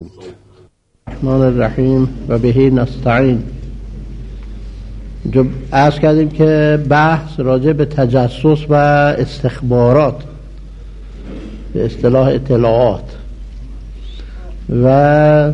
الرحمن الرحیم و بهی نستعین. عرض کردیم که بحث راجع به تجسس و استخبارات، به اصطلاح اطلاعات، و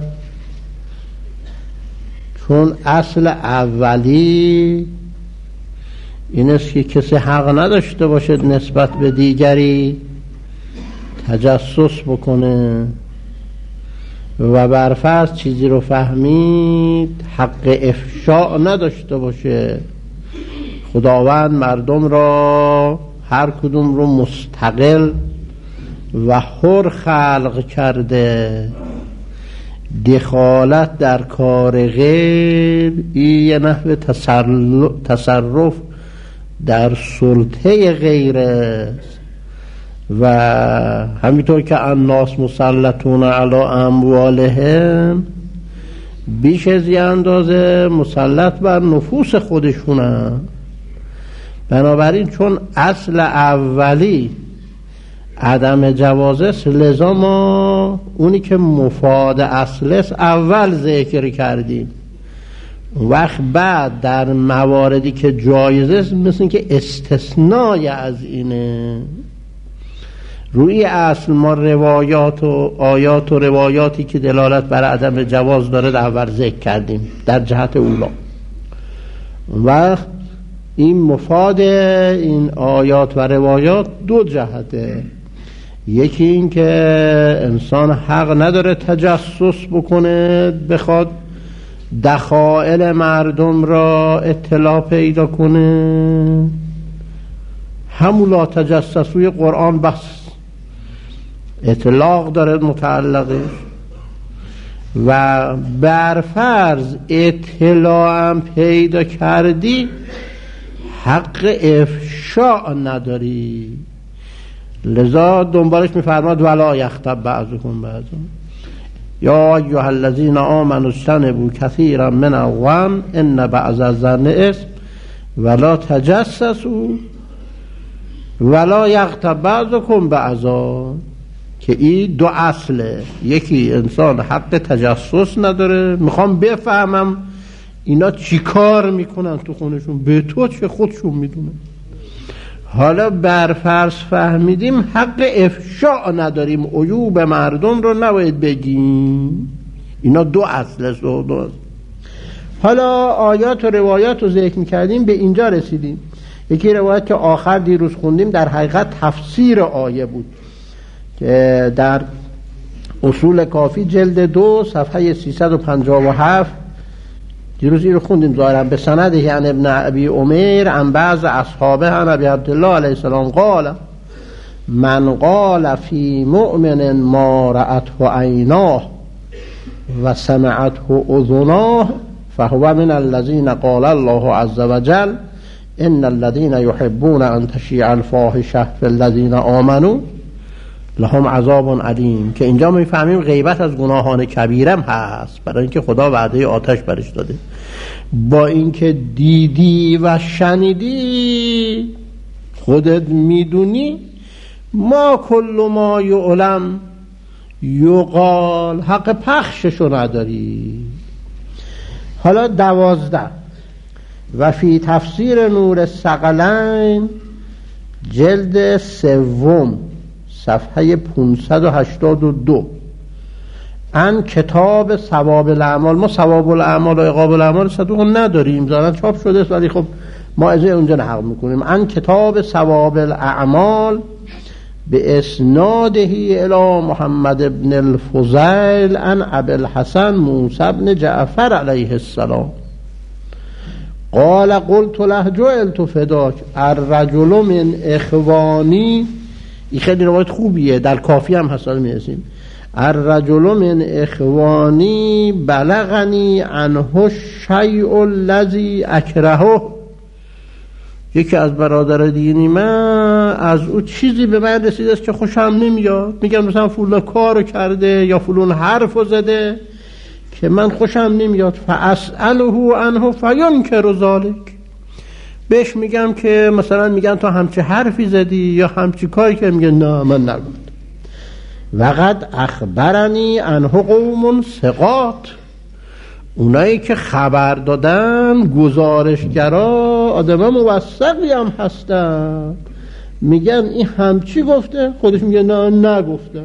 چون اصل اولی این است که کسی حق نداشته باشد نسبت به دیگری تجسس بکنه و برفرض چیزی رو فهمید حق افشاء نداشته باشه. خداوند مردم را هر کدوم رو مستقل و حر خلق کرده. دخالت در کار غیر این یه نحو تصرف در سلطه غیر است و همینطور که الناس مسلطون علی اموالهم، بیش از یه اندازه مسلط بر نفوس خودشونن. بنابراین چون اصل اولی عدم جواز است، لذا ما اونی که مفاد اصل است اول ذکر کردیم. وقت بعد در مواردی که جایزه است مثل که استثنای از اینه. روی اصل ما روایات و آیات و روایاتی که دلالت بر عدم جواز داره اول ذکر کردیم در جهت اولا. و این مفاد این آیات و روایات دو جهته. یکی این که انسان حق نداره تجسس بکنه، بخواد دخائل مردم را اطلاع پیدا کنه. همون لا تجسسوی قرآن بس اطلاق داره متعلقش، و برفرض اطلاعم پیدا کردی حق افشاء نداری. لذا دنبالش میفرماد ولا یغتب بعضکم بعضا یا ایها الذین آمنوا اجتنبوا کثیرا من الظن ان بعض الظن اثم ولا تجسسوا ولا یغتب بعضکم بعضا، که این دو اصله. یکی انسان حق تجسس نداره، میخوام بفهمم اینا چی کار میکنن تو خونشون، به تو چه خودشون میدونن. حالا برفرض فهمیدیم حق افشاء نداریم، عیوب مردم رو نباید بگیم. اینا دو اصله. حالا آیات و روایات رو ذکر میکردیم، به اینجا رسیدیم. یکی روایت که آخر دیروز خوندیم در حقیقت تفسیر آیه بود که در اصول کافی جلد 2 صفحه 357 دیروز این رو خوندیم ظاهرا به سند یعنی ابن ابی عمیر عن بعض اصحابه عن ابی عبدالله علیه السلام قال من قال فی مؤمن ما رأته عیناه و سمعته اذناه فهو من الذین قال الله عز وجل ان الذين يحبون ان تشيع الفاحشه في الذين آمنوا لهم عذاب علیم. که اینجا میفهمیم غیبت از گناهان کبیرم هست، برای اینکه خدا وعده آتش برش داده. با اینکه دیدی و شنیدی خودت میدونی ما کل ما یعلم یقال، حق پخششو نداری. حالا 12 و فی تفسیر نور الثقلین جلد 3 صفحه 582 ان کتاب ثواب الاعمال. ما ثواب الاعمال و عقاب الاعمال صدوق نداریم، ظاهرا چاپ شده است ولی خب ما از اونجا نقل میکنیم. ان کتاب ثواب الاعمال به اسناده الی محمد ابن الفضیل ان ابی الحسن موسی ابن جعفر علیه السلام قال قلت له جعلت فداک الرجل من اخوانی. این خیلی روایت خوبیه، در کافی هم هست میرسیم. الرجل من اخوانی بلغنی عنه الشیء الذی اکرهه. یکی از برادر دینی من از او چیزی به من رسیده است که خوشم نمیاد. میگم مثلا فلان کارو کرده یا فلان حرفو زده که من خوشم نمیاد. فاسأله عنه فینکر ذلک. بهش میگم که مثلا میگن تو همچه حرفی زدی یا همچی کاری که، میگه نه من نگفتم. وقد اخبرنی عنه قوم ثقات، اونایی که خبر دادن گزارشگرا آدم موثقی هم هستن، میگن این همچی گفته، خودش میگه نه نگفتم.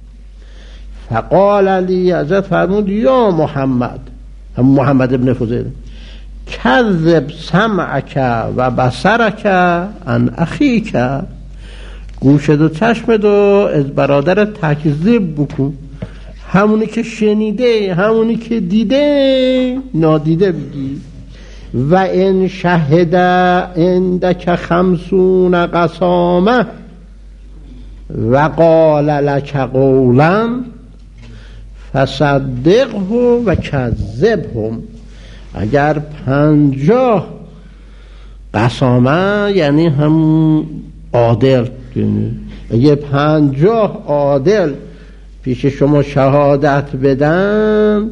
فقال علی، حضرت فرمود یا محمد، هم محمد ابن فضیل، کذب سمعک و بصرک عن اخیک، گوشت و چشمت از برادر تکذیب بکن، همونی که شنیده همونی که دیده نادیده بگی. و ان شهد عندک 50 قسامه و قال لک قولا فصدقه و کذبهم، اگر 50 قسامه یعنی هم عادل، اگه 50 عادل پیش شما شهادت بدن،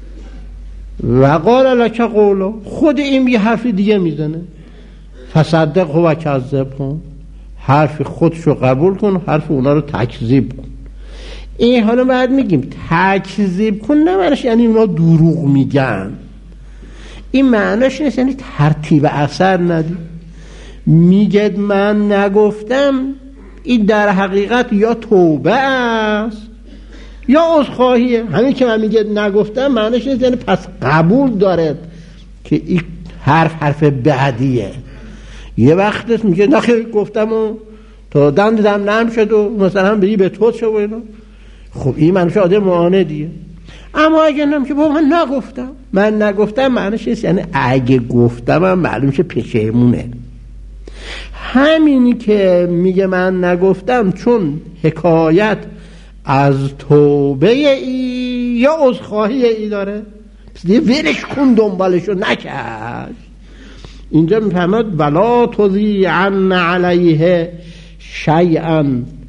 و قال لک قولا، خود این یه حرف دیگه میزنه، فصدقه و کذبهم، حرف خودشو قبول کن، حرف اونا رو تکذیب کن. این حالا بعد میگیم تکذیب کن، نه معنیش یعنی اونا دروغ میگن، این معنیش نیست یعنی ترتیب اثر ندی. میگه من نگفتم، این در حقیقت یا توبه است یا عذرخواهیه. همین که من میگه نگفتم معنیش نیست یعنی پس قبول داره که این حرف بعدیه. یه وقت میگه نخیر گفتم و تا دندم نرم شد و مثلا بگی به تو چه و اینا، خب این معنیش آده معاندیه. اما اگه نمیشه بابا من نگفتم معنیش نیست یعنی اگه گفتم هم معلوم شه پشیمونه. همینی که میگه من نگفتم چون حکایت از توبه ای یا عذرخواهی ای داره، دیگه ولش کن دنبالشو نکش. اینجا میفهمد ولا تضیعن علیه شیئا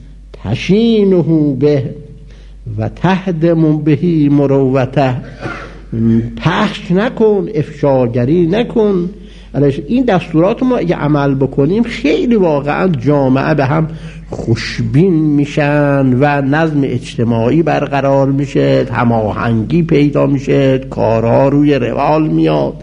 تشینه به و تهدم بهی مروته، پخش نکن، افشاگری نکن. این دستورات ما اگه عمل بکنیم خیلی واقعا جامعه به هم خوشبین میشن و نظم اجتماعی برقرار میشه، هماهنگی پیدا میشه، کارها روی روال میاد.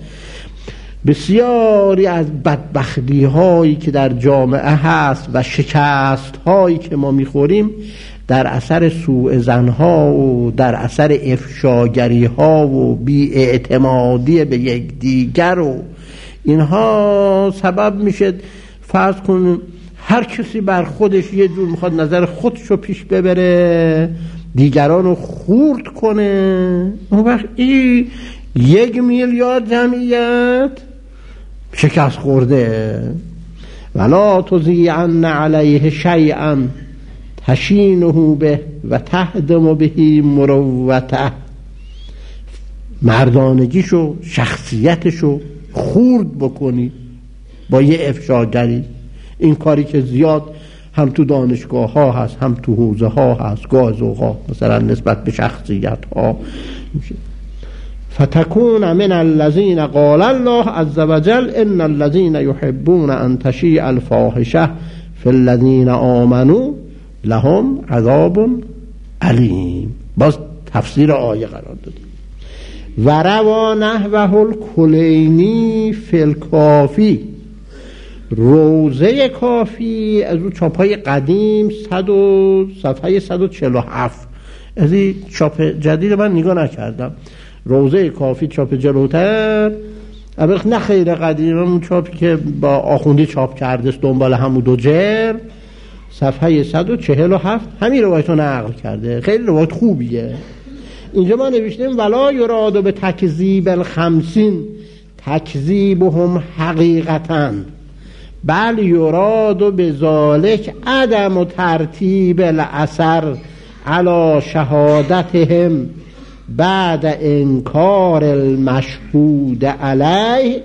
بسیاری از بدبختی هایی که در جامعه هست و شکست هایی که ما میخوریم در اثر سوء ظن ها و در اثر افشاگری ها و بی‌اعتمادی به یکدیگر و اینها سبب میشه. فرض کن هر کسی بر خودش یه جور میخواد نظر خودشو پیش ببره، دیگران رو خورد کنه، اون وقت این 1 میلیارد جمعیت شکست خورده. ولا تضیعن علیه شیئا تشینه به و تهدم بهی مروته، مردانگیشو شخصیتشو خورد بکنی با یه افشاگری. این کاری که زیاد هم تو دانشگاه ها هست هم تو حوزه ها هست، گازوها مثلا نسبت به شخصیت ها میشه. فتكون من الذين قال الله عز وجل ان الذين يحبون ان تشيع الفاحشه في الذين آمنوا لهم عذاب علیم. باز تفسیر آیه قرار داده. و روا نحوه الکلینی فی الکافی، روزه کافی از اون چاپای قدیم صفحه 147. از این چاپ جدید من نگاه نکردم. روزه کافی چاپ جلوتر، البته نه خیلی قدیم، اون چاپی که با آخوندی چاپ کرده است دنبال همون 2 جلد، صفحه 147 همین روایت رو نقل کرده. خیلی روایت خوبیه. اینجا ما نوشتیم ولا یراد به تکذیب الخمسین تکذیبهم حقیقتاً بل یراد به ذالک عدم و ترتیب الاثر علی شهادتهم بعد انکار المشهود علیه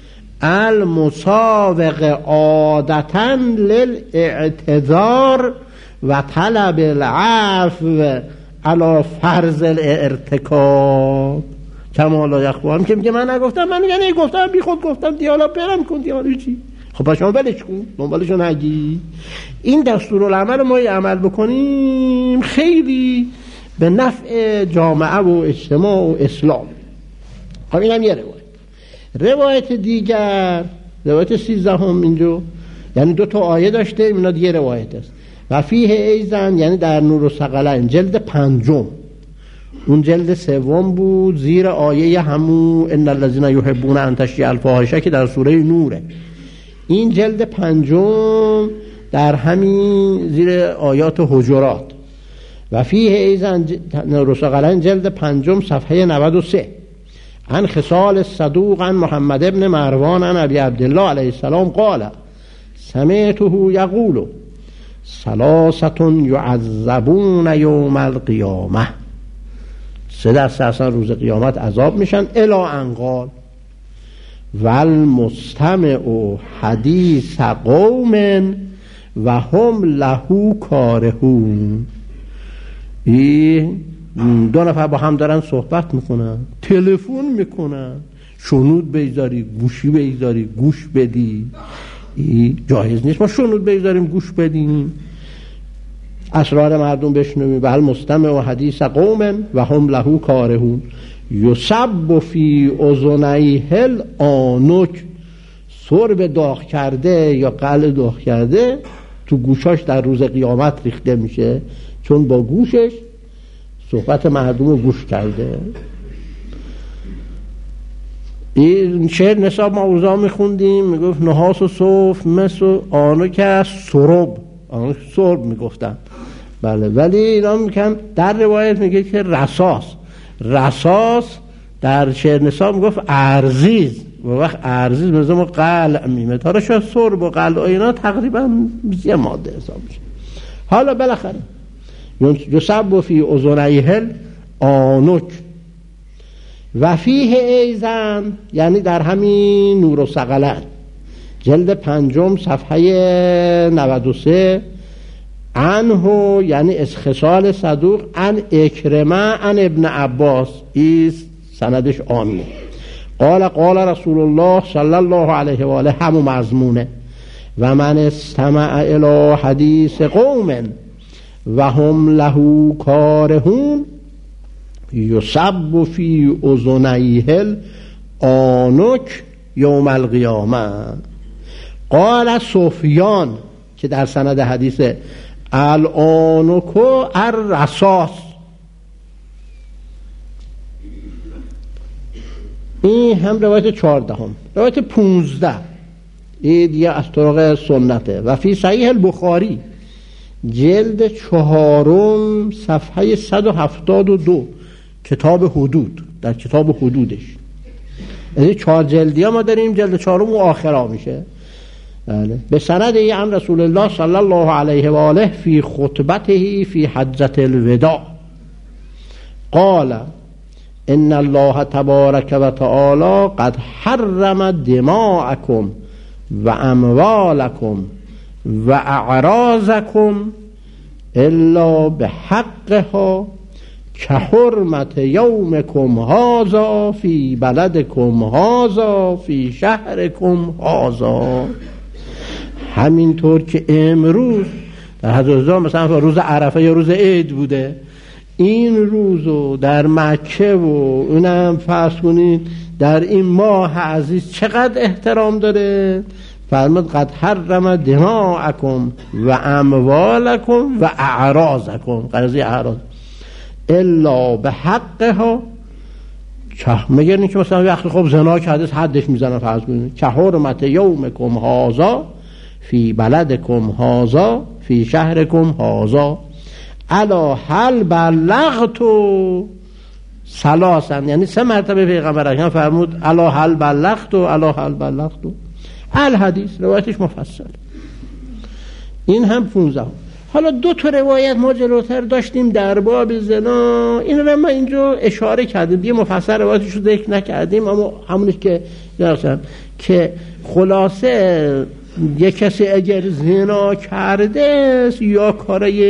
المسابق عادتاً للاعتذار و طلب العفو علی فرض الارتکاب کما لا یخفی. که میگه من نگفتم، من یعنی گفتم بی خود گفتم، دیالا برم کن، دیالا چی خب پس شما ولش کن، دنبالشو نگی. این دستورالعمل ما عمل بکنیم خیلی به نفع جامعه و اجتماع و اسلام. خب اینم یه روایت دیگر، روایت 13 اینجا، یعنی 2 تا آیه داشته، اینا دیگه روایت است. و فیه ایزن یعنی در نور الثقلین جلد 5، اون جلد 3 بود، زیر آیه همون ان الذين يحبون ان تشیع الفاحشه که در سوره نوره. این جلد 5 در همین زیر آیات حجرات. و فیه ایزن نور الثقلین جلد 5 صفحه 93 عن خصال الصدوق عن محمد ابن مروان عن ابی عبدالله علیه السلام قال سمعته یقول 3 یعذبون یوم القیامه، 3 دسته اصلا روز قیامت عذاب میشن. الا ان قال والمستمع حدیث قوم و هم له کارهون. این 2 نفر با هم دارن صحبت میکنن، تلفن میکنن، شنود بگذاری، گوشی بگذاری، گوش بدی. جایز نیست ما شنود بگذاریم گوش بدیم، اسرار مردم بشنویم. بل مستمع و حدیث قوم و هم له کارهون یصب فی اذنیه الآنک، سرب داغ کرده یا قلع داغ کرده تو گوشاش در روز قیامت ریخته میشه، چون با گوشش صحبت مردم رو گوش کرده. این شعر نصاب ما اوضاع میخوندیم، میگفت نحاس و صوف مثل آنو که سرب، آنو سرب میگفتن. بله، ولی اینا میگن در روایت میگه که رساس در شعر نصاب میگفت ارزیز، و وقت ارزیز به زمان قلع میمه، تا شاید سرب و قلع و اینا تقریبا یه ماده حساب میشه. حالا بالاخره یصب فی اذنیه الآنک و فیه ایزن یعنی در همین نور الثقلین جلد 5 صفحه 93 عنه یعنی از خصال صدوق عن اکرمه عن ابن عباس، این سندش عامیه. قال رسول الله صلی الله علیه و آله، همون مضمونه. و من استمع الی حدیث قوم و هم له کارهون یصب فی اذنیه الآنک یوم القیامه. قال سفیان که در سند حدیث الآنکو الرصاص، این هم روایت 14. روایت 15 این دیگه از طرق سنته. و فی صحیح البخاری جلد 4 صفحه 172 کتاب حدود، در کتاب حدودش، یعنی 4 جلدی ها ما داریم، جلد 4 و آخرا میشه. بله. به سند عن رسول الله صلی الله علیه و آله فی خطبته فی حجة الوداع قال ان الله تبارک و تعالی قد حرم دماءکم و اموالکم و اعراضکم الا بحقها كحرمت یومکم هذا فی بلدکم هذا فی شهرکم هذا. همینطور که امروز در حضرت مثلا روز عرفه یا روز عید بوده، این روزو در مکه و اونم فرض کنید در این ماه عزیز چقدر احترام داره. فرمود قد حرم دماءکم و اموالکم و اعراضکم، قضیه اعراض الا به حقها، میگن که مثلا وقتی خب زنا کرده حدش میزنن، فرض کنید که حرمت یومکم هذا فی بلدکم هذا فی شهرکم هذا الا هل بلغت ثلاثا، یعنی 3 مرتبه پیغمبر اکرم فرمود الا هل بلغت الا هل بلغت. الحدیث روایتش مفصل. این هم 15. حالا 2 تا روایت ما جلوتر داشتیم در باب زنا، این رو ما اینجا اشاره کردیم، یه مفصل روایتش رو ذکر نکردیم، اما همونش که درستم که خلاصه یک کسی اگر زنا کرده یا کارای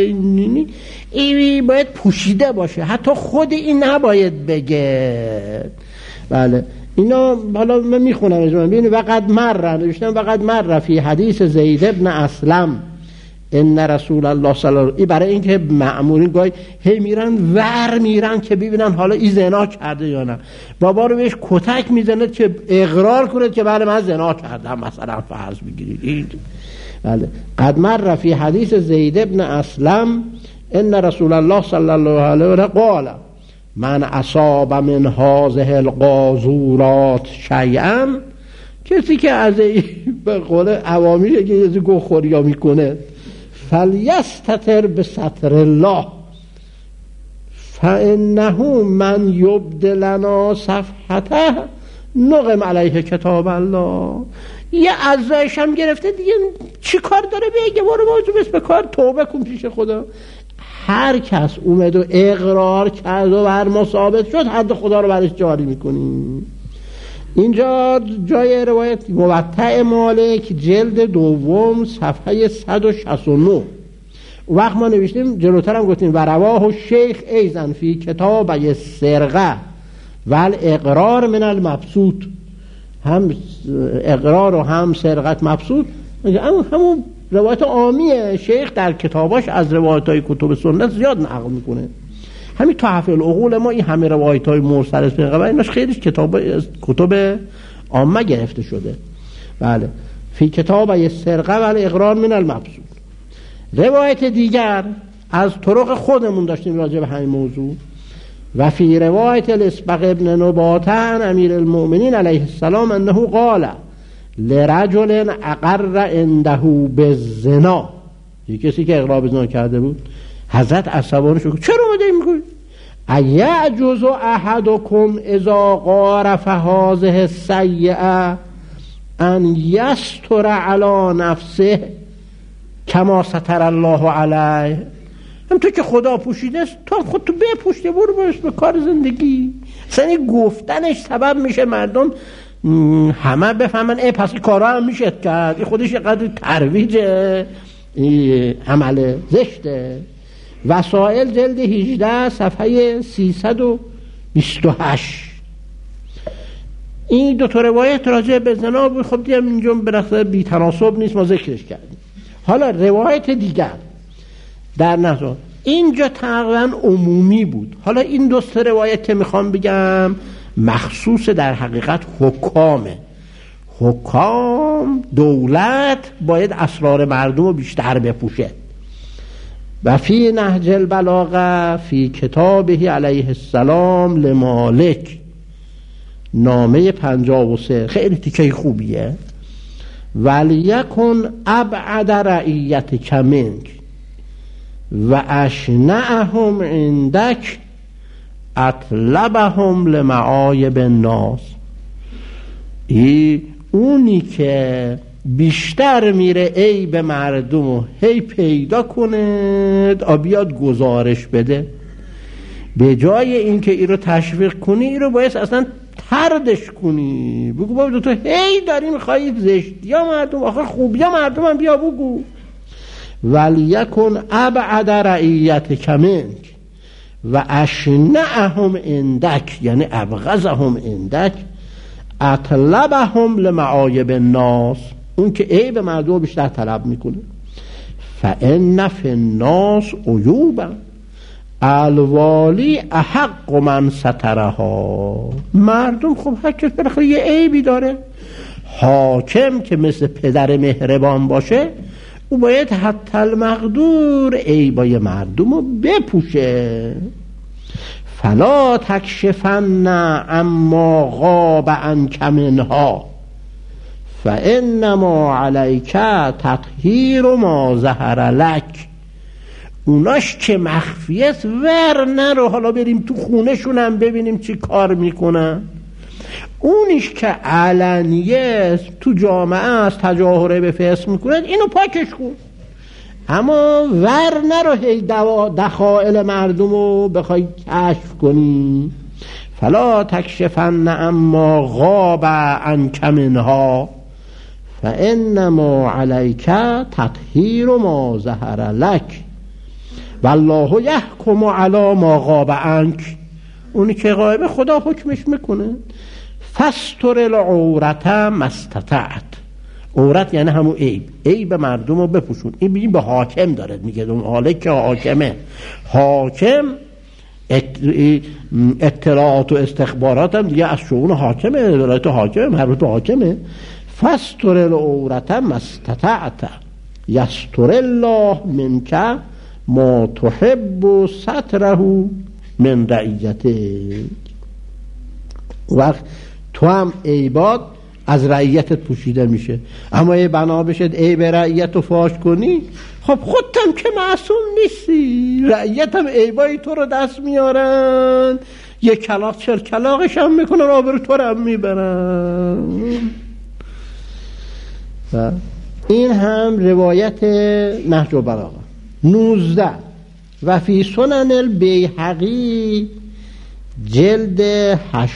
این باید پوشیده باشه، حتی خود این نباید بگه. بله، اینا حالا من میخونم ببینید. وقد مر نوشتم وقد مر فی حدیث زید ابن اسلم ان رسول الله صلی الله علیه و آله، برای اینکه مأمورین گاهی هی میرن که ببینن حالا این زنا کرده یا نه، بابا رو بهش کتک میزنه که اقرار کنه که بله من زنا کردم، مثلا فرض بگیرید. بله قد مر فی حدیث زید ابن اسلم ان رسول الله صلی الله علیه و آله قال من اصاب من هذه القاذورات شیئا، کسی که از به قول عوامی که یه گوخوریا میکنه فلیستتر بستر الله فانه من یبدلنا صفحته نقم علیه کتاب الله. یه عزایش هم گرفته دیگه، چی کار داره بگه؟ برو موضوع بس به کار، توبه کن پیش خدا. هر کس اومد و اقرار کرد و بر ما ثابت شد، حد خدا رو برش جاری میکنیم. اینجا جای روایت موطأ مالک جلد دوم صفحه 169 وقت ما نوشتیم، جلوتر هم گفتیم و رواه شیخ ایزن فی کتاب السرقه و الاقرار من المبسوط، هم اقرار و هم سرقت مبسوط همون روایت عامیه. شیخ در کتاباش از روایت‌های کتب سنت زیاد نقل میکنه. همین تحف العقول ما این همه روایت‌های مرسل از پیغمبر ایناش خیلیش کتب عامه گرفته شده. بله فی کتاب السرقه و الاقرار من المبسوط. روایت دیگر از طرق خودمون داشتیم راجع به همین موضوع. و فی روایت الاسبق ابن نباتان امیر المؤمنین علیه السلام انه قال لرجل اقر عنده بالزنا، یک کسی که اقرار به زنا کرده بود، حضرت عصبانی شد چرا اومده میگوی ایعجز احدکم اذا قارف هذه السیئه ان یستر علی نفسه کما ستر الله علیه. هم تو که خدا پوشیده است، تو خود تو بپوشته، برو باش به کار زندگی. اصلا گفتنش سبب میشه مردم همه بفهمن ای پس این کارا هم میشه کرد، این خودش قدر ترویج عمل زشته. وسائل جلد 18 صفحه 328. این دو تا روایت راجع به زنا بود. خب دیگه اینجا برخصه بی تناسب نیست، ما ذکرش کردیم. حالا روایت دیگر در نظر اینجا تقریبا عمومی بود. حالا این دو تا روایت که میخوام بگم مخصوص در حقیقت حکامه. حکام دولت باید اسرار مردم رو بیشتر بپوشه. و فی نهج البلاغه فی کتابه علیه السلام لمالک نامه 53 خیلی تیکه خوبیه. ولیکن ابعد رعیتک منک و اشنعهم عندک اطلبهم لمعایب الناس. اونی که بیشتر میره عیب مردم و هی پیدا کنه بیاد گزارش بده، به جای اینکه این رو تشویق کنی این رو باید اصلا تردش کنی. بگو بابا تو هی داری میخوایی زشتی یا مردم، آخه خوبی یا مردم هم بیا بگو. ولیکن ابعد رعیتک منک و اشنعهم عندک، یعنی ابغضهم عندک اطلبهم لمعایب الناس، اون که عیب مردم بیشتر طلب میکنه. فان فی الناس عیوبا الوالی احق من سترها. مردم خب هر کس بالاخره یه عیبی داره. حاکم که مثل پدر مهربان باشه او باید حتی المقدور عیبای مردم رو بپوشه. فلا تکشفن اما غاب عنک منها فانما علیک تطهیر ما ظهر لک. اوناش که مخفیت ور نرو، حالا بریم تو خونه شونم ببینیم چی کار میکنن. اونیش که علنیه تو جامعه از تجاهره به فسق میکنن اینو پاکش کن، اما ور نرو هی دخائل مردم رو بخوای کشف کنی. فلا تکشفن اما غاب عنک منها فانما علیک تطهیر ما ظهر لک والله یحکم علی ما غاب عنک. اونی که غایب خدا حکمش میکنه. فاستر العورت ما استطعت. عورت یعنی همون عیب مردم رو بپوشون. این به حاکم داره میگه، اون حاله که حاکمه، حاکم اطلاعات و استخبارات هم دیگه از شؤون حاکمه، ولایت حاکمه، مربوط به حاکمه. فاستر العورت ما استطعت یستر الله منک ما تحب ستره من رعیتک. وقت تو هم عیبات از رعیتت پوشیده میشه. اما یه بنا بشد عیب رعیت رو فاش کنی، خب خودتم که معصوم نیستی، رعیت هم عیبای تو رو دست میارن، یه کلاق چل کلاقش هم میکنن، آبرو تو رو هم میبرن. این هم روایت نهج البلاغه. 19 و فی سنن البیهقی جلد 8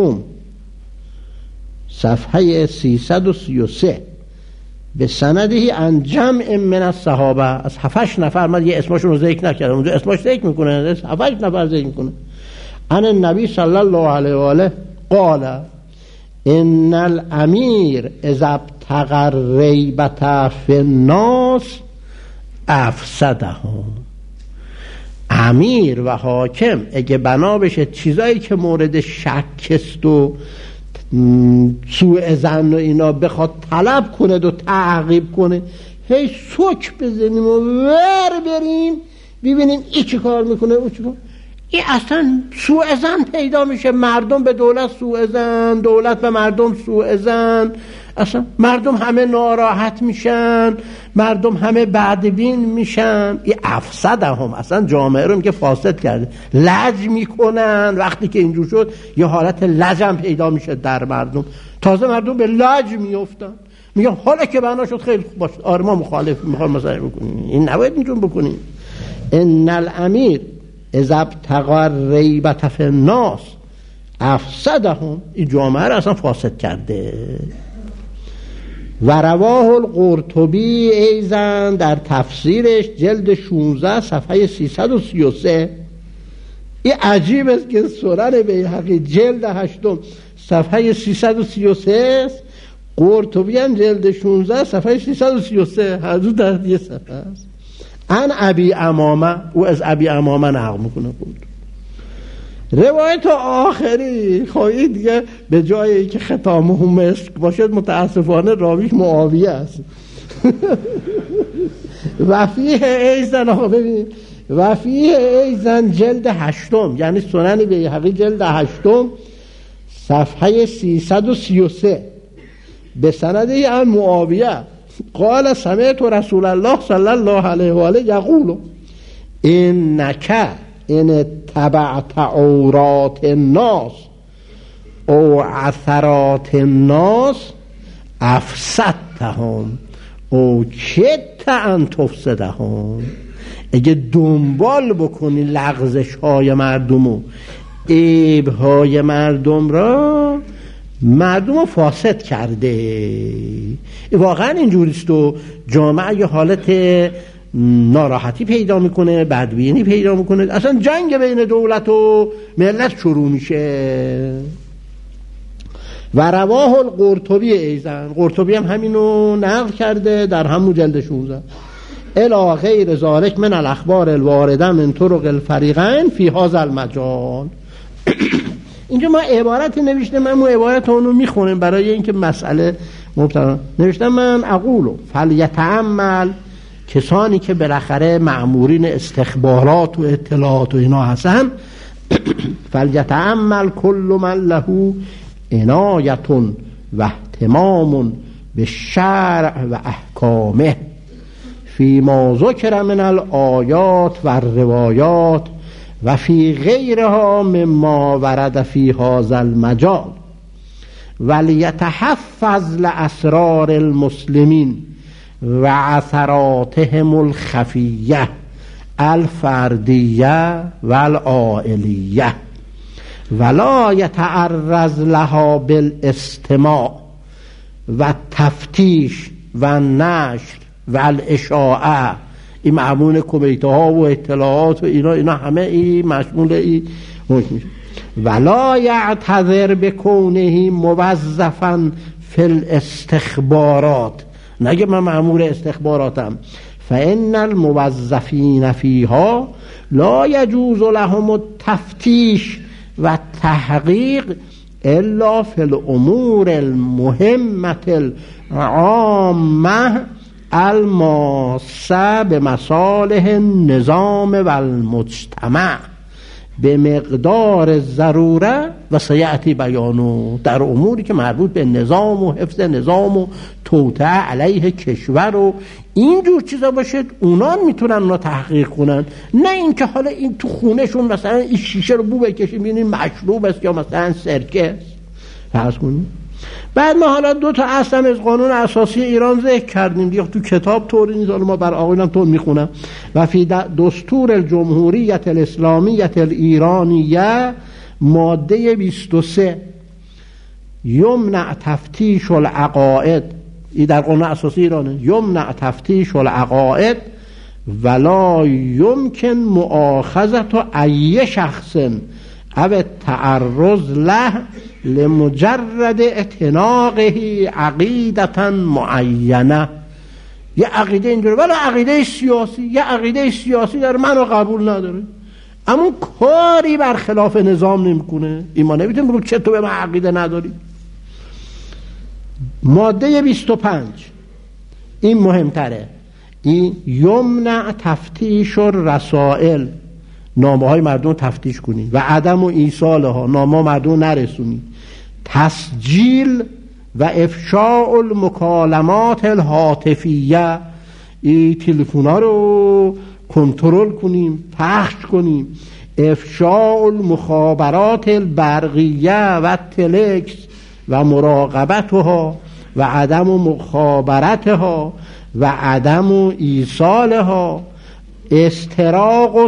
صفحه 333 به سندهی عن جمع من الصحابه، از 7 نفر، من یه اسمشون رو ذکر نکردم، اونجا اسمش ذکر میکنه، 7 نفر ذکر میکنه. عن النبی صلی الله علیه و آله قال ان الامیر اذا ابتغى الریبة فی الناس افسدهم. امیر و حاکم اگه بنا بشه چیزایی که مورد شک است و سوء ظن و اینا بخواد طلب کنه و تعقیب کنه، هی سوک بزنیم و ور بریم ببینیم این چی کار میکنه او چی کار، این اصلا سوء ظن پیدا میشه. مردم به دولت سوء ظن، دولت به مردم سوء ظن، اصلا مردم همه ناراحت میشن، مردم همه بدبین میشن. این افسدهم، اصلا جامعه رو میگه فاسد کرده، لج میکنن. وقتی که اینجور شد یه حالت لجم پیدا میشه در مردم، تازه مردم به لج میفتن، میگن حالا که بنا شد خیلی خوب باشه، آره ما مخالف میخوام مثلا بکنیم، این نباید اینجور بکنیم. ان الامیر اذا ابتغى الریبة فی الناس افسدهم، این جامعه رو اصلا فاسد کرده. و رواه القرطبی ایضا در تفسیرش جلد 16 صفحه 333. این عجیب است که سنن بیهقی جلد 8 صفحه 333، قرطبی هم جلد 16 صفحه 333، هر دو در یه صفحه است. ان ابی امامه، او از ابی امامه نقل میکنه. روایت آخری خواهید دیگه به جایی که ختامه مسک باشد متاسفانه راویش معاویه است. و فیه ایزن، آقا ببین، و فیه ایزن جلد 8 یعنی سنن بیهقی جلد 8 صفحه 333 به سنده عن معاویه قال سمعت رسول الله صلی الله علیه و آله یقول انک ان اتبعت عورات الناس او عثرات الناس افسدتهم او کدت ان تفسدهم. اگه دنبال بکنی لغزش های مردم و عیب های مردم را، مردم رو فاسد کرده. واقعا اینجوریست و جامعه یه حالت ناراحتی پیدا میکنه، بدبینی پیدا میکنه، اصلا جنگ بین دولت و ملت شروع میشه. و رواه القرطبی ایضا، قرطبی هم همینو نقل کرده در همون جلد 16. الی غیر ذالک من الاخبار الوارده من طرق الفریقین فی هذا المجال. اینجا ما عبارت نوشته، من اون عبارت اونو میخونم برای اینکه مسئله مبتلا. نوشتم من اقولو فلیتعمل، کسانی که بالاخره مأمورین استخبارات و اطلاعات و اینا هستن، فلیتعمل کل من له عنایت و اهتمام به شرع و احکامه فی ما ذکر من الآیات و الروایات و فی غیرها مما ورد فی هذا المجال ولیتحفظ لاسرار المسلمین و عثراتهم الخفیه الفردیه و العائلیه ولا یتعرض لها بالاستماع و تفتیش و نشر و الاشاعه. این معمول کمیته ها و اطلاعات و اینا همه این مشمول این میشه. ولا یعتذر بکونه موظفا فی الاستخبارات، نگه من مأمور استخباراتم. فإن الموظفین فیها لا یجوز لهم التفتیش و تحقیق الا فی الامور المهمة العامة الماسة بمصالح النظام و المجتمع به مقدار ضروره و سیأتی بیانو، در اموری که مربوط به نظام و حفظ نظام و توطئه علیه کشور و اینجور چیزا باشه، اونان میتونن اونا تحقیق کنن، نه اینکه حالا این تو خونهشون مثلا این شیشه رو بو بکشیم ببینیم مشروب است یا مثلا سرکه است. فرض کنیم بعد ما حالا 2 تا اصل از قانون اساسی ایران ذکر کردیم دیگه، تو کتاب طوری نیست، حالا ما بر آقایونم طور میخونم. و فی دستور الجمهوریت الاسلامیت الایرانیه ماده 23 یمنع تفتیش العقائد، این در قانون اساسی ایرانه، یمنع تفتیش العقائد ولا یمکن مؤاخذة ای شخص او تعرض له لمجرد اعتناقه عقیدتا معینه. یه عقیده اینجوری، ولی عقیده سیاسی، یه عقیده سیاسی داره منو قبول نداره، اما کاری برخلاف نظام نمیکنه، ایمان نمیتونیم بگم چه تو به من عقیده نداری. ماده 25 این مهمتره، این یمنع تفتیش الرسائل، نامه های مردم تفتیش کنی و عدم و ایصال ها، نامه مردم نرسونی، تسجیل و افشاء المکالمات الهاتفیه، این تلفن ها رو کنترل کنیم، پخش کنیم، افشاء المخابرات البرقیه و تلکس و مراقبتها و عدم مخابرتها و عدم ایصالها، استراق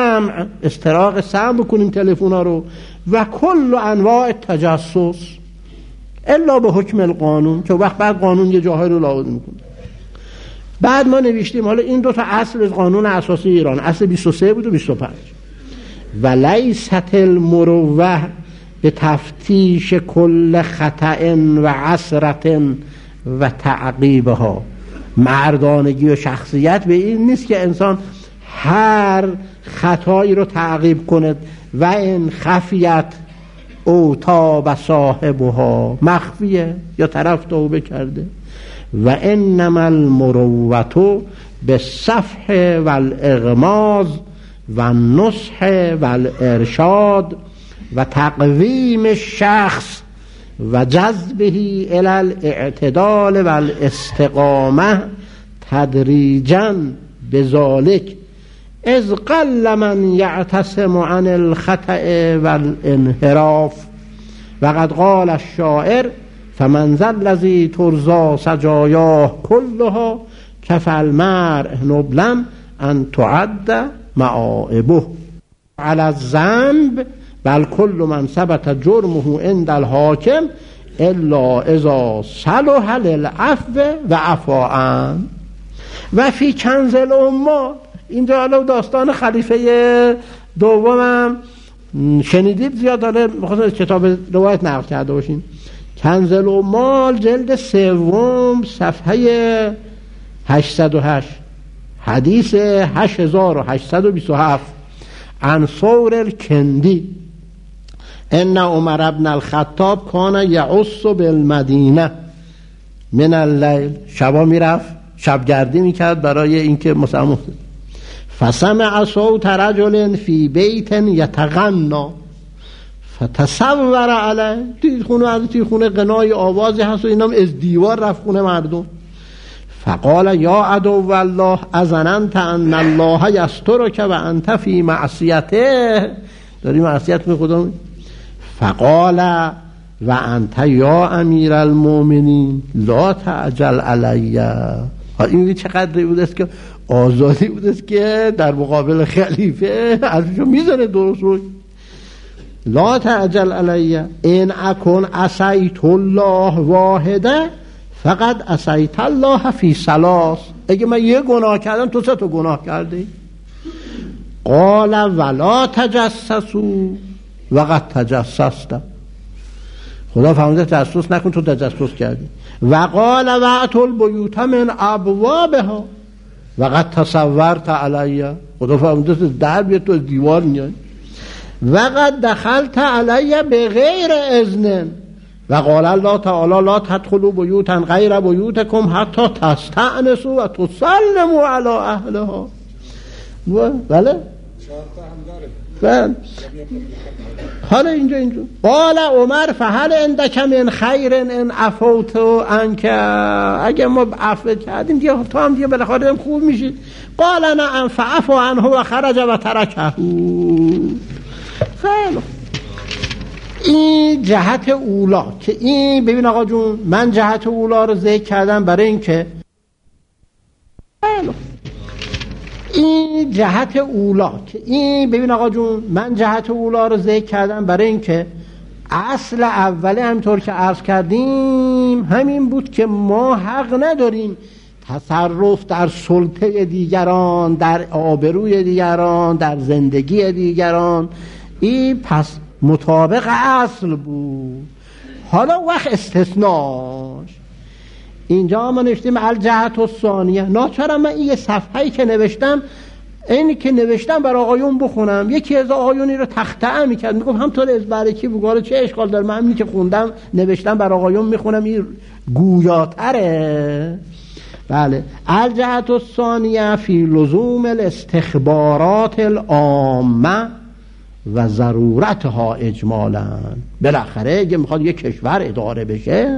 سمع بکنیم تلفن ها رو، و کل انواع تجسس الا به حکم القانون، که وقت بعد قانون یه جاهای رو لازم میکنه. بعد ما نوشتیم حالا این 2 تا اصل از قانون اساسی ایران، اصل 23 بود و 25. و لیست المروه به تفتیش کل خطأ و عثرة و تعقیبها، مردانگی و شخصیت به این نیست که انسان هر خطایی رو تعقیب کند و این خفیت او تاب صاحبها، مخفیه یا طرف توبه کرده. و انما المروة بالصفح والاغماض و النصح والارشاد و تقویم الشخص و جذبه الى الاعتدال والاستقامه تدریجا بذلك اذ قل من یعتصم عن الخطأ والانحراف. وقد قال الشاعر فمن ذا الذی ترضی سجایاه كلها کفى المرء نبلا ان تعد معایبه على الذنب بل كل من ثبت جرمه عند الحاکم الا اذا صلح للعفو و عفا و فی کنز الامه. اینجا حالا داستان خلیفه دومم شنیدید زیاد، حالا می‌خواستم کتاب روایت نقل کرده باشیم. کنز الامه جلد 3 صفحه 808 حدیث 8827 عن ثور الکندی ان عمر بن الخطاب کان یعص بالمدینه من اللیل، شبا میرفت شبگردی میکرد برای اینکه مثلا فسمع صوت رجل فی بیت یتغنی فتصور علیه، توی خونه قنای آوازی هست و اینم از دیوار رفت خونه مردم. فقال یا عدو الله اظننت ان الله یسترک و انت فی معصیته، داری معصیت می‌کنی. فقال و انت یا امیر المؤمنین لا تعجل علی. این چقدر بود است که آزادی بود است که در مقابل خلیفه ازشو میزنه درست رو. لا تعجل علی ان اکن عصیت الله واحده فقط عصیت الله فی ثلاث، اگه من یه گناه کردم تو 3 تا گناه کردی. قال ولا تجسسوا وقد تجسست. خدا فرموده تجسس نکن، تو تجسس کردی. و قال وأت البیوت من ابوابها وقد تصورت علی. خدا فرموده در بیاد تو دیوار میای. وقد دخلت علی بغیر اذن. و قال الله تعالی لا تدخلوا بیوتا غیر بیوتکم حتی تستأنسوا و تسلموا علی اهلها. بله حالا اینجا قال عمر فهل عندک من خیر ان عفوت عنک. اگه ما عفو کردیم دیگه تو هم دیگه بالاخره خوب میشید. قال نعم فعفو عنه و خرج و ترکه. خیلی این جهت اولا که این ببین آقا جون، من جهت اولا رو ذکر کردم برای این که این جهت اولا که این ببین آقا جون، من جهت اولا رو ذکر کردم برای این که اصل اولی همطور که عرض کردیم همین بود که ما حق نداریم تصرف در سلطه دیگران، در آبروی دیگران، در زندگی دیگران. این پس مطابق اصل بود. حالا وقت استثناش اینجا ما نوشتیم الجهت الثانیه. ناچارم من این یه صفحه‌ای که نوشتم، اینی که نوشتم برای آقایون بخونم. یکی از آقایونی رو تخطئه میکرد، میگفت همطور ازبرکی بگاره چه اشکال داره، من همینی که خوندم نوشتم برای آقایون میخونم، این گویاتره. بله الجهت الثانیه فی لزوم الاستخبارات العامه و ضرورتها اجمالا. بالاخره اگه میخواد یه کشور اداره بشه،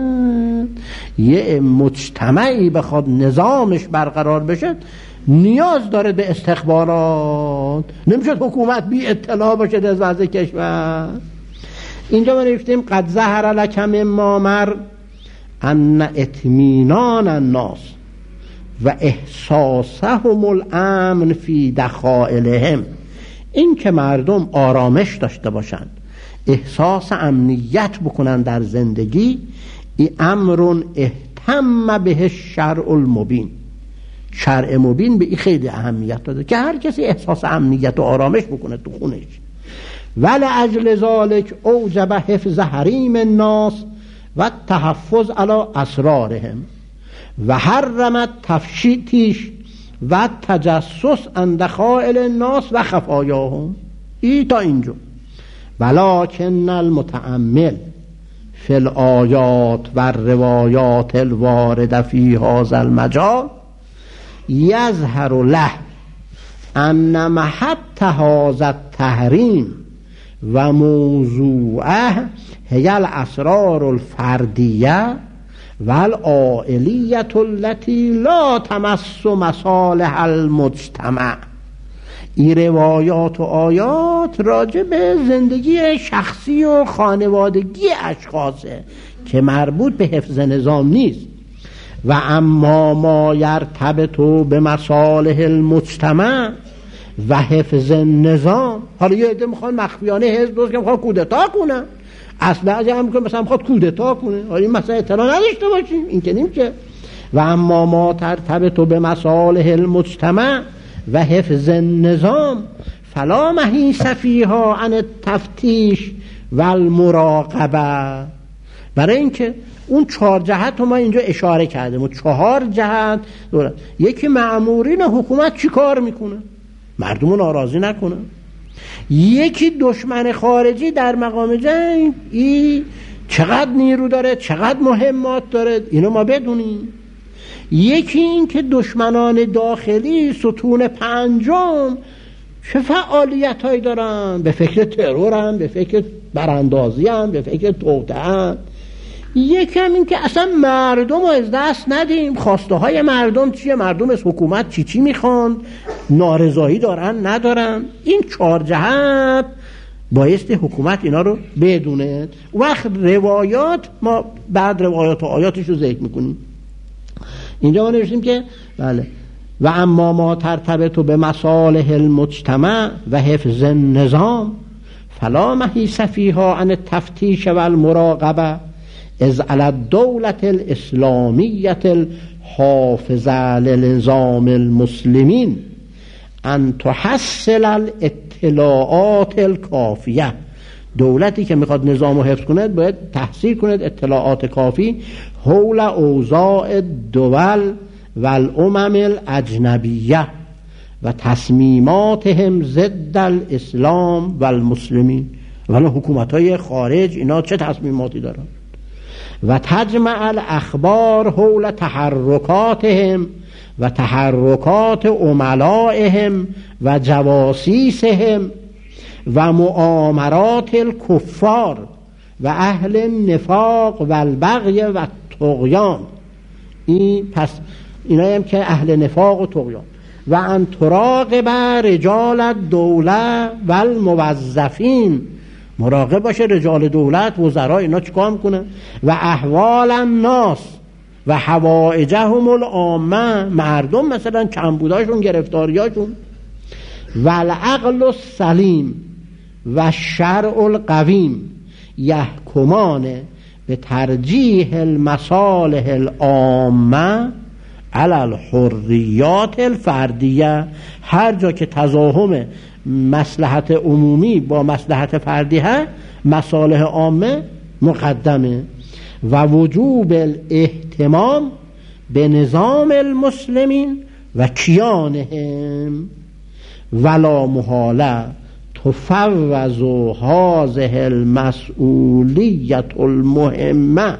یه مجتمعی بخواد نظامش برقرار بشه، نیاز داره به استخبارات. نمیشه حکومت بی اطلاع باشه از وضع کشور. اینجا ما نوشتیم قد ظهر لک مما مر ان اطمینان الناس و احساسهم الامن فی دخائلهم. این که مردم آرامش داشته باشند، احساس امنیت بکنن در زندگی، این امر اهتم به شرع المبین. شرع مبین به این خیلی اهمیت داده که هر کسی احساس امنیت و آرامش بکنه تو خونش. ولأجل ذلک اوجب حفظ حریم الناس و تحفظ علی اسرارهم و حرمت تفشیش و تجسس عن دخائل الناس و خفایاهم. ای تا اینجا. ولکن المتأمل فی الآیات و الروایات الوارده فی هذا المجال یظهر له ان محط هذا التحریم و موضوعه هی الاسرار الفردیه والعائلیة التي لا تمس مصالح المجتمع. این روایات و آیات راجع به زندگی شخصی و خانوادگی اشخاصه که مربوط به حفظ نظام نیست. و اما ما یرتبط به مصالح المجتمع و حفظ نظام. حالا یه عده میخوان مخفیانه حزب درست که میخوان کودتا کنن، اصلا از هم که مثلا میخواد کودتا کنه. حالا این مسئله اطلاع نداشته باشیم، این که نمیشه. و اما ما ترتبط به مصالح المجتمع و حفظ النظام فلا محیص فیها عن التفتیش و المراقبه. برای اینکه اون 4 جهت رو ما اینجا اشاره کردیم و 4 جهت دارد. یکی مأمورین حکومت چی کار میکنه؟ مردم رو ناراضی نکنه. یکی دشمن خارجی در مقام جنگ، این چقدر نیرو داره، چقدر مهمات داره، اینو ما بدونیم. یکی این که دشمنان داخلی ستون پنجم چه فعالیت هایی دارن، به فکر ترور هم، به فکر براندازی هم، به فکر توطئه هم. یکی هم این که اصلا مردم رو از دست ندیم. خواسته های مردم چیه، مردم از حکومت چی میخوان، نارضایی دارن ندارن. این 4 جهت بایستی حکومت اینا رو بدونه. وقت روایات ما بعد روایات و آیاتش رو ذکر میکنیم. اینجا ما نوشتیم که بله و اما ما ترتبط به مصالح المجتمع و حفظ النظام فلا محیص فیها عن التفتیش و المراقبه از علی الدولة الاسلامیة الحافظة لنظام المسلمین ان تحصل الاطلاعات الکافیه دولتی که میخواد نظام رو حفظ کنه باید تحصیل کنه اطلاعات کافی حول اوضاع الدول و الامم الاجنبیه و تصمیماتهم ضد الاسلام و المسلمین. ولی حکومت‌های خارج اینا چه تصمیماتی دارن؟ و تجمع الاخبار حول تحرکاتهم و تحرکات عملائهم و جواسیسهم و مؤامرات الکفار و اهل النفاق و البغی و الطغیان. این پس اینا هم که اهل نفاق و طغیان. و ان تراقب رجال الدوله و الموظفین، مراقب باشه رجال دولت وزرا اینا چیکار میکنن. و احوال الناس و حوائجهم العامه، مردم مثلا کمبوداشون گرفتاریاشون. و العقل السلیم و شرع القویم یحکمان به ترجیح المصالح العامه علی الحریات الفردیه. هر جا که تزاحم مصلحت عمومی با مصلحت فردی هست مصالح عامه مقدمه. و وجوب الاهتمام به نظام المسلمین و کیانهم ولا محاله تفوض هذه المسئولیت المهمه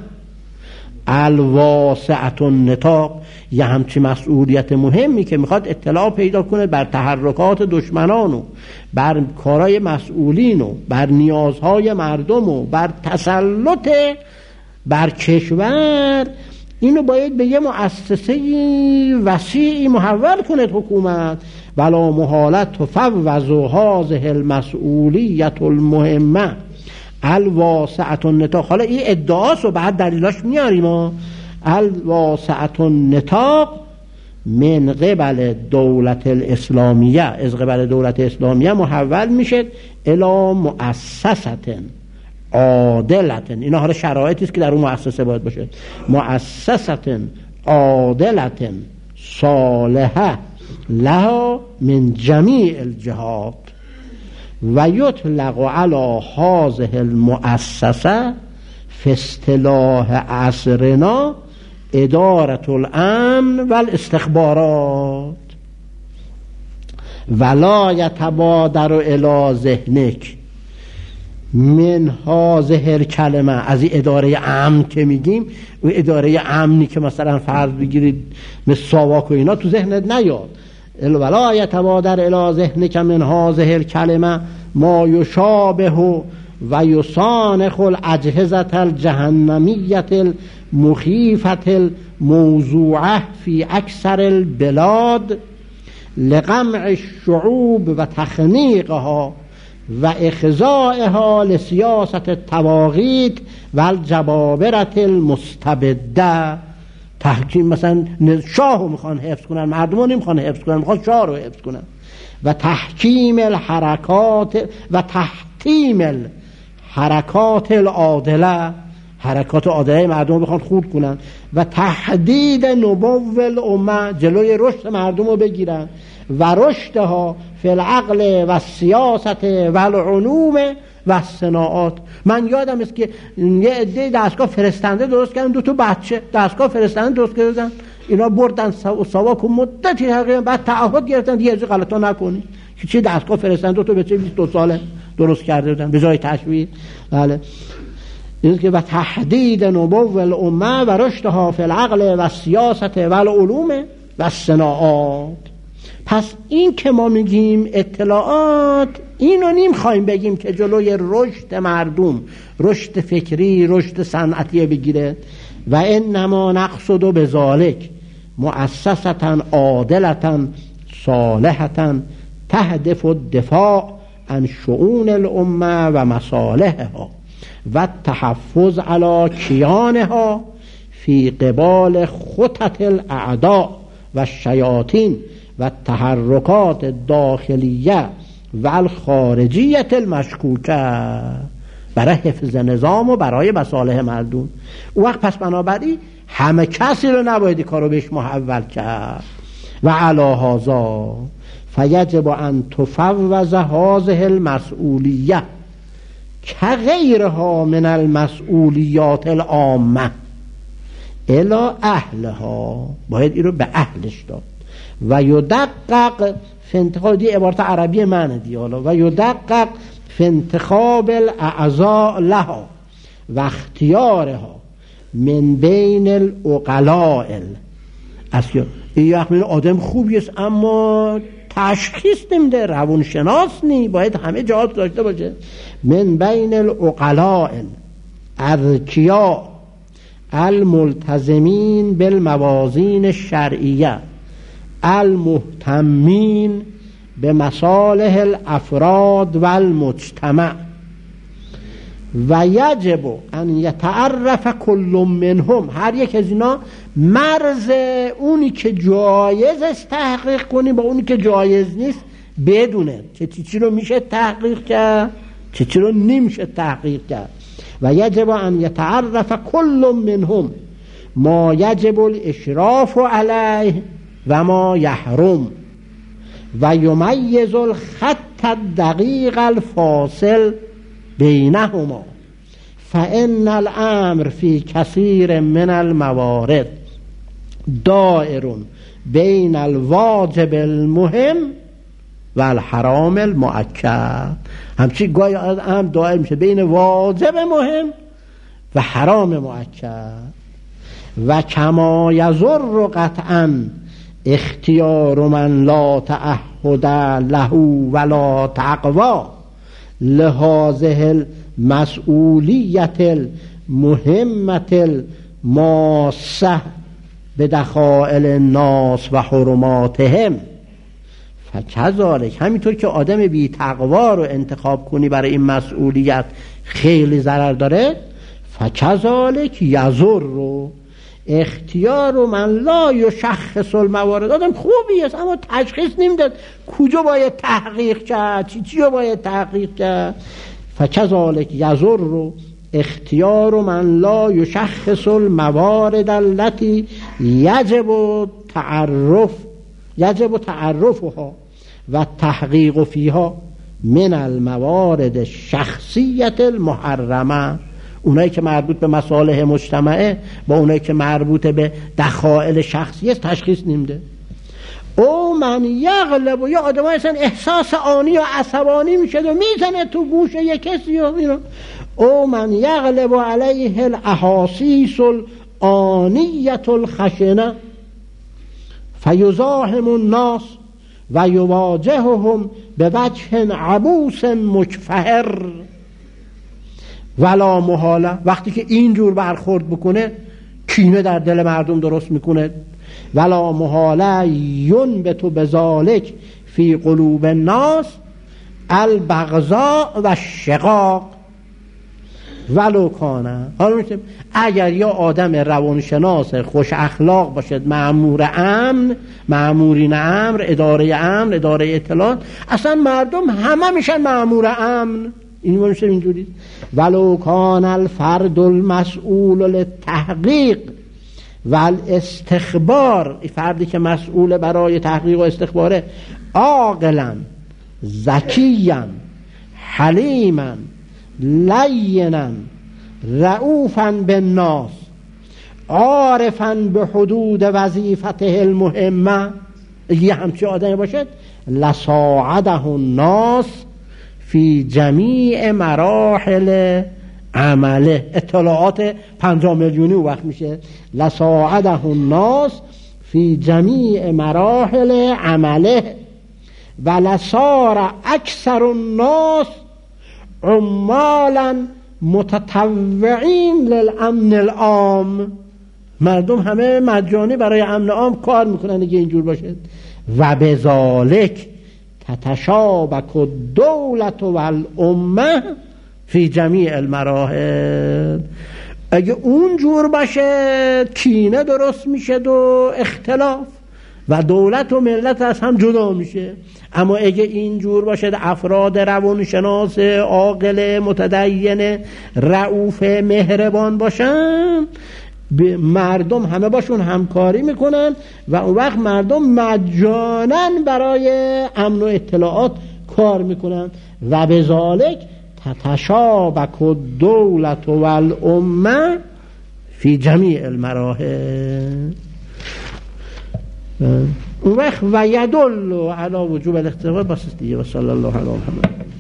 الواسعة النطاق. یه همچی مسئولیت مهمی که میخواد اطلاع پیدا کنه بر تحرکات دشمنان و بر کارهای مسئولین و بر نیازهای مردم و بر تسلط بر کشور، اینو باید به یه مؤسسه وسیعی محول کنه حکومت. ولا محالت تفوض هذه المسئولیت المهمه الواسعة النطاق. حالا این ادعاست و بعد دلیلاش میاریم. الواسعة النطاق من قبل دولت الاسلامیه، از قبل دولت اسلامیه محول میشه الی مؤسسة عادلة. اینا حالا شرایطی است که در اون مؤسسه باید باشه. مؤسسة عادلة صالحة لها من جمیع الجهات. و یطلق علی هذه المؤسسه فی اصطلاح عصرنا اداره الامن و الاستخبارات. ولا یتبادر الی ذهنک من هذه الکلمه. از این اداره امن که میگیم و اداره امنی که مثلا فرض بگیرید مثل ساواک و اینا تو ذهنت نیاد. ولا یتبادر الی ذهنک من هذه الکلمه ما یشابه و یسانخ الاجهزه الجهنمیه المخیفه الموضوعه فی اکثر البلاد لقمع الشعوب و تخنیقها و اخضاعها لسیاست الطواغیت و الجبابره المستبده. تحکیم مثلا شاه رو میخوان حفظ کنن، مردم رو نمیخوان حفظ کنن، میخوان شاه رو حفظ کنن. و تحکیم الحرکات و تحتیم الحرکات العادله، حرکات عادله مردم رو بخوان خورد کنن. و تحدید نبوغ الامه، جلوی رشد مردم رو بگیرن. و رشدها فی العقل و السیاست و العلوم و الصناعات. من یادم است که یه عده دستگاه فرستنده درست کردن، 2 بچه دستگاه فرستنده درست کردن، اینا بردن ساواک و مدتی تقریبا بعد تعهد گرفتن دیگه از غلطا نکنید. چه دستگاه فرستنده 2 بچه 22 ساله درست کرده بودن به جای تشویق. بله این که و تحدید نبوغ الامه و رشدها فی العقل و السیاست و العلوم و الصناعات. پس این که ما میگیم اطلاعات، اینو نمیخوایم بگیم که جلوی رشد مردم، رشد فکری، رشد صنعتی بگیره. و انما نقصد بذالک مؤسسة عادلة صالحة تهدف الدفاع عن شؤون الامه و مصالحها و التحفظ على کیانها فی قبال خطط الاعداء و الشیاطین و التحرکات الداخلیه و الخارجیه المشکوکه، برای حفظ نظام و برای مصالح مردم. اون وقت پس بنابراین همه کسی رو نباید کارو بهش محول کرد. و علی هذا فیجب ان تفوض هذه المسئولیه که غیرها من المسئولیات العامه الی اهلها، باید این رو به اهلش داد. و یدقق فی انتخاب، دی عبارت عربی معنی دی حالا، و یدقق فی انتخاب الاعضاء لها و اختیارها من بین العقلاء. این آدم خوبیست اما تشخیص نمیده، روانشناس نی، باید همه جهات داشته باشه. من بین العقلاء اذکیاء الملتزمین بالموازین الشرعیه المهتمین به مصالح الافراد و المجتمع و یجب ان یتعرف کل منهم، هر یک از اینا مرز اونی که جایز است تحقیق کنی با اونی که جایز نیست بدونه، چی رو میشه تحقیق کرد، چی رو نمیشه تحقیق کرد. و یجب ان یتعرف کل منهم ما یجب الاشراف علیه و ما یحرم و یمیز الخط الدقیق الفاصل بینهما فان الامر فی کثیر من الموارد دائر بین الواجب المهم و الحرام المؤکد. همچی گاهی هم دائر میشه بین واجب مهم و حرام مؤکد. و کما یضر قطعا اختیار من لا تعهد له ولا تقوی لهذه المسئولیت المهمة الماسة بدخائل الناس و حرماتهم. فکذالک، همینطور که آدم بی تقوا رو انتخاب کنی برای این مسئولیت خیلی ضرر داره، فکذالک یضر رو اختیار من لا یشخص الموارد، آدم خوبی است اما تشخیص نمیداد کجا باید تحقیق کرد، چی رو باید تحقیق کرد. فکذالک یضر رو اختیار من لا یشخص الموارد التي یجب تعرفها و تحقیق فیها من الموارد الشخصیت المحرمه، اونایی که مربوط به مصالح مجتمعه با اونایی که مربوط به دخائل شخصیه تشخیص نمیده. او من یغلب، یا آدم های اصلا احساس آنی و عصبانی میشه و میزنه تو گوش یک کسی و میرون. او من یغلب علیه الاحاسیس الآنیت الخشنه فیزاحم الناس و یواجههم به وجه عبوس مکفهر ولا محاله. وقتی که اینجور برخورد بکنه کینه در دل مردم درست میکنه. ولا محاله ینبت بذالک فی قلوب الناس البغضاء و الشقاق ولو کانه. حالا میشه اگر یا آدم روانشناس خوش اخلاق باشد، مأمور امن، مأمورین امر، اداره امن، اداره اطلاعات، اصلا مردم همه میشن مأمور امن. این میشه اینجوری. ولو کان الفرد المسئول للتحقیق و الاستخبار، فردی که مسئول برای تحقیق و استخباره، عاقلا ذکیا حلیما لینا رؤوفا بالناس عارفا به حدود وظیفته المهمه، یه همچه آدمی باشد، لساعده الناس فی جمیع مراحل عمله. اطلاعات 50 میلیونی وقت میشه لساعده الناس فی جمیع مراحل عمله و لصار اکثر الناس عمالا متطوعین للامن العام. مردم همه مجانی برای امن عام کار میکنن اگه اینجور باشه. و بذالک تتشابک الدولت و الامه فی جمیع المراحل. اگه اونجور باشه کینه درست میشه و اختلاف و دولت و ملت از هم جدا میشه. اما اگه اینجور باشه افراد روانشناس عاقل متدین رؤوف مهربان باشن، مردم همه باشون همکاری میکنن و اون وقت مردم مجانا برای امن و اطلاعات کار میکنن. و بذالک تتشابک الدولة والامه فی جمیع المراحل. اون وقت و یدل علی وجوب الاختلاف بس دیگه. و صلی الله علی محمد.